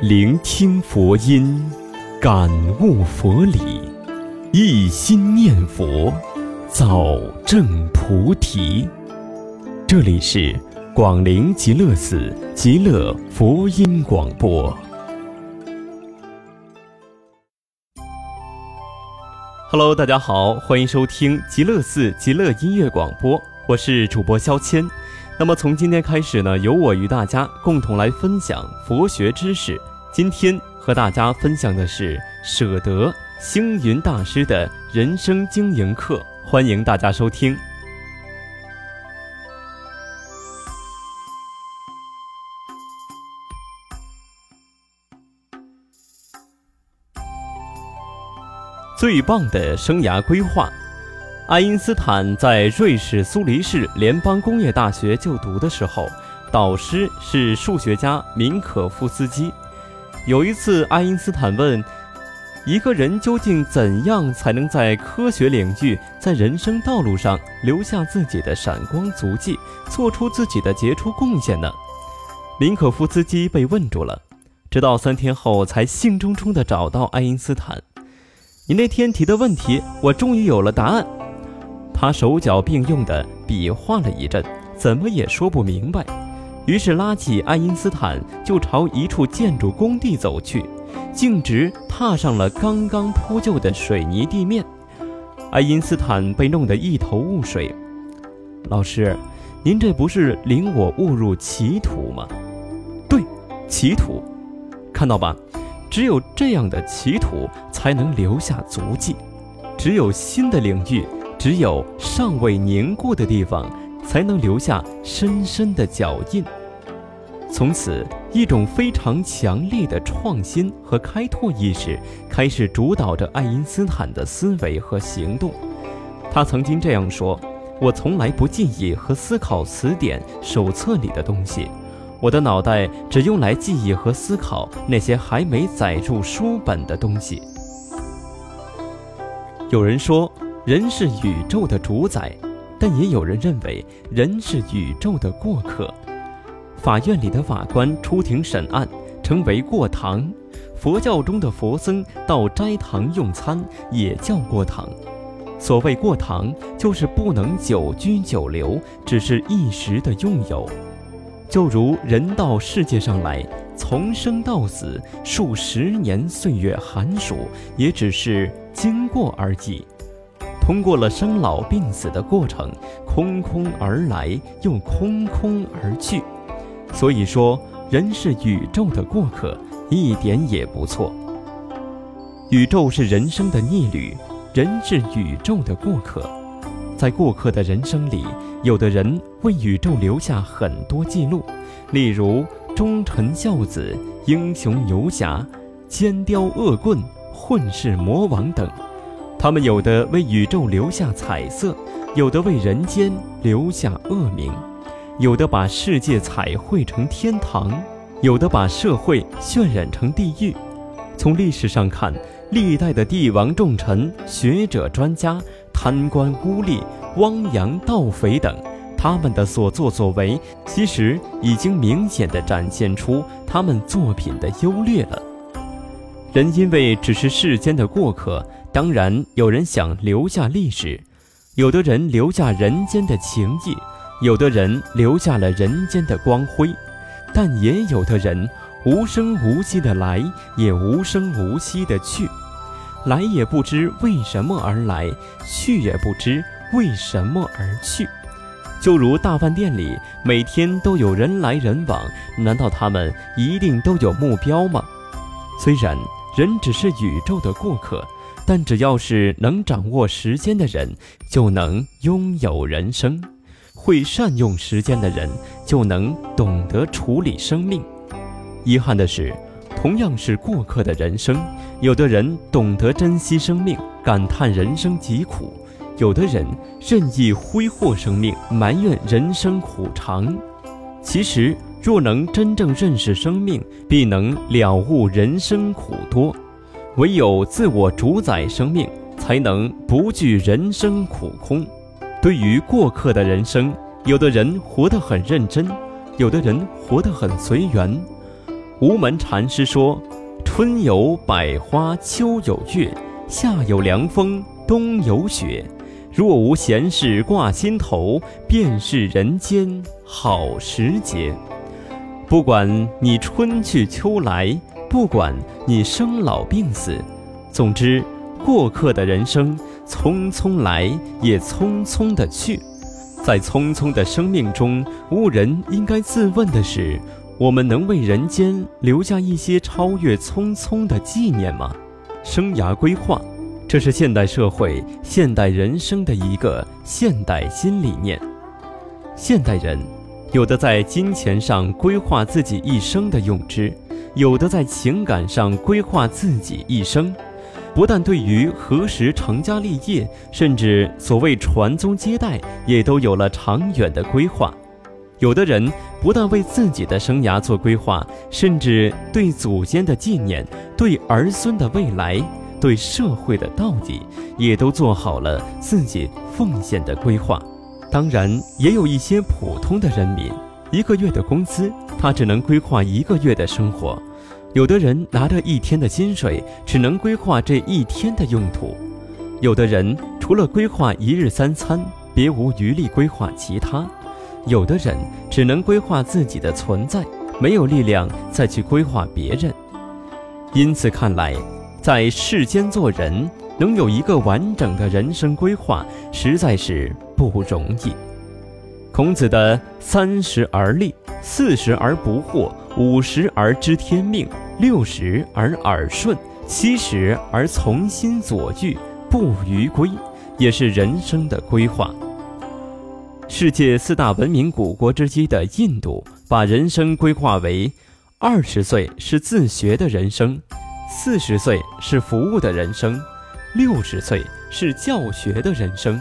聆听佛音，感悟佛理，一心念佛，早证菩提。这里是广陵极乐寺极乐佛音广播。Hello， 大家好，欢迎收听极乐寺极乐音乐广播，我是主播肖谦。那么从今天开始呢，由我与大家共同来分享佛学知识。今天和大家分享的是舍得星云大师的人生经营课，欢迎大家收听。最棒的生涯规划。爱因斯坦在瑞士苏黎世联邦工业大学就读的时候，导师是数学家明可夫斯基。有一次，爱因斯坦问，一个人究竟怎样才能在科学领域，在人生道路上留下自己的闪光足迹，做出自己的杰出贡献呢？明可夫斯基被问住了，直到3天后才兴冲冲地找到爱因斯坦。你那天提的问题，我终于有了答案。他手脚并用地比划了一阵，怎么也说不明白，于是拉起爱因斯坦就朝一处建筑工地走去，径直踏上了刚刚铺就的水泥地面。爱因斯坦被弄得一头雾水。老师，您这不是领我误入歧途吗？对，歧途，看到吧，只有这样的歧途才能留下足迹，只有新的领域，只有尚未凝固的地方，才能留下深深的脚印。从此，一种非常强烈的创新和开拓意识开始主导着爱因斯坦的思维和行动。他曾经这样说，我从来不记忆和思考词典、手册里的东西，我的脑袋只用来记忆和思考那些还没载入书本的东西。有人说人是宇宙的主宰，但也有人认为人是宇宙的过客。法院里的法官出庭审案称为过堂，佛教中的佛僧到斋堂用餐也叫过堂。所谓过堂，就是不能久居久留，只是一时的拥有。就如人到世界上来，从生到死，数十年岁月寒暑，也只是经过而已。通过了生老病死的过程，空空而来，又空空而去。所以说，人是宇宙的过客，一点也不错。宇宙是人生的逆旅，人是宇宙的过客。在过客的人生里，有的人为宇宙留下很多记录，例如忠臣孝子、英雄游侠、奸刁恶棍、混世魔王等。他们有的为宇宙留下彩色，有的为人间留下恶名，有的把世界彩绘成天堂，有的把社会渲染成地狱。从历史上看，历代的帝王重臣、学者专家、贪官污吏、汪洋盗匪等，他们的所作所为，其实已经明显地展现出他们作品的优劣了。人因为只是世间的过客，当然有人想留下历史，有的人留下人间的情谊，有的人留下了人间的光辉，但也有的人无声无息的来，也无声无息的去，来也不知为什么而来，去也不知为什么而去。就如大饭店里每天都有人来人往，难道他们一定都有目标吗？虽然人只是宇宙的过客，但只要是能掌握时间的人，就能拥有人生。会善用时间的人，就能懂得处理生命。遗憾的是，同样是过客的人生，有的人懂得珍惜生命，感叹人生疾苦；有的人任意挥霍生命，埋怨人生苦长。其实，若能真正认识生命，必能了悟人生苦多。唯有自我主宰生命，才能不惧人生苦空。对于过客的人生，有的人活得很认真，有的人活得很随缘。 无门禅师说：春有百花，秋有月，夏有凉风，冬有雪。若无闲事挂心头，便是人间好时节。不管你春去秋来，不管你生老病死，总之，过客的人生匆匆来，也匆匆的去。在匆匆的生命中，吾人应该自问的是：我们能为人间留下一些超越匆匆的纪念吗？生涯规划，这是现代社会、现代人生的一个现代新理念。现代人，有的在金钱上规划自己一生的用之，有的在情感上规划自己一生。不但对于何时成家立业，甚至所谓传宗接代，也都有了长远的规划。有的人不但为自己的生涯做规划，甚至对祖先的纪念，对儿孙的未来，对社会的道义，也都做好了自己奉献的规划。当然，也有一些普通的人民，1个月的工资，他只能规划1个月的生活。有的人拿着1天的薪水，只能规划这1天的用途；有的人除了规划1日3餐，别无余力规划其他；有的人只能规划自己的存在，没有力量再去规划别人。因此看来，在世间做人，能有一个完整的人生规划，实在是不容易。孔子的30而立，40而不惑，50而知天命，60而耳顺，70而从心所欲，不逾规，也是人生的规划。世界4大文明古国之一的印度，把人生规划为20岁是自学的人生，40岁是服务的人生，60岁是教学的人生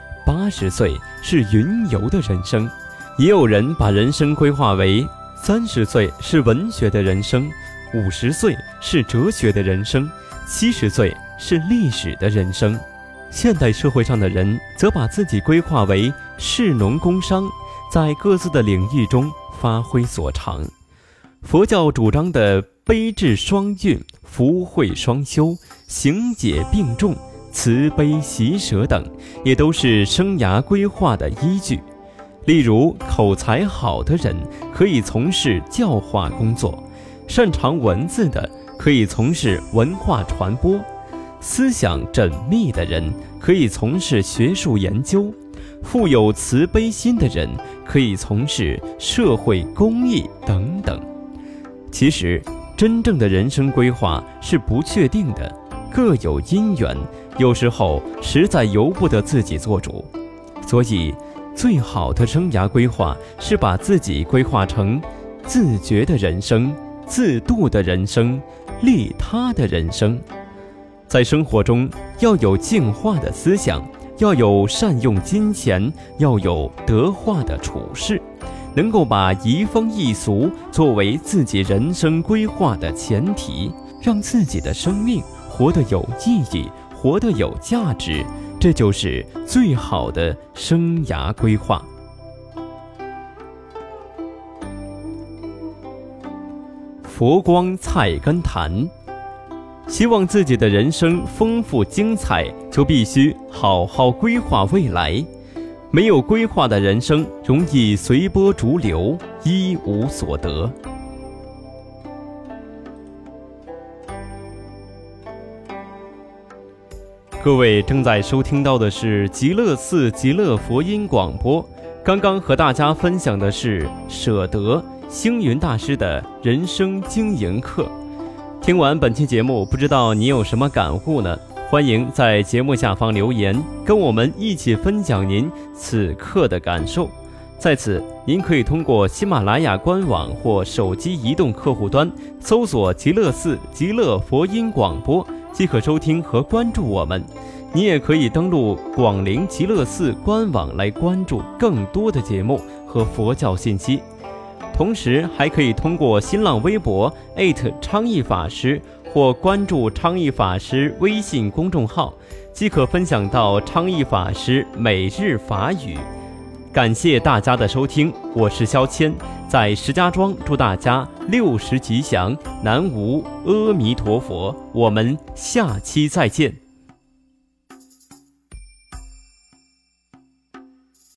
，80岁是云游的人生。也有人把人生规划为30岁是文学的人生，50岁是哲学的人生，70岁是历史的人生。现代社会上的人则把自己规划为士农工商，在各自的领域中发挥所长。佛教主张的悲智双运、福慧双修、行解并重、慈悲喜舍等，也都是生涯规划的依据。例如，口才好的人可以从事教化工作，擅长文字的可以从事文化传播，思想缜密的人可以从事学术研究，富有慈悲心的人可以从事社会公益等等。其实，真正的人生规划是不确定的，各有因缘，有时候实在由不得自己做主。所以，最好的生涯规划是把自己规划成自觉的人生、自度的人生、利他的人生。在生活中要有净化的思想，要有善用金钱，要有德化的处事，能够把移风易俗作为自己人生规划的前提，让自己的生命活得有意义，活得有价值，这就是最好的生涯规划。佛光菜根谭，希望自己的人生丰富精彩，就必须好好规划未来。没有规划的人生容易随波逐流，一无所得。各位正在收听到的是极乐寺极乐佛音广播，刚刚和大家分享的是舍得星云大师的人生经营课。听完本期节目，不知道你有什么感悟呢？欢迎在节目下方留言，跟我们一起分享您此刻的感受。在此，您可以通过喜马拉雅官网或手机移动客户端搜索极乐寺极乐佛音广播，即可收听和关注我们。你也可以登录广陵极乐寺官网来关注更多的节目和佛教信息。同时还可以通过新浪微博昌义法师或关注昌义法师微信公众号，即可分享到昌义法师每日法语。感谢大家的收听，我是肖谦，在石家庄祝大家 60吉祥，南无阿弥陀佛。我们下期再见。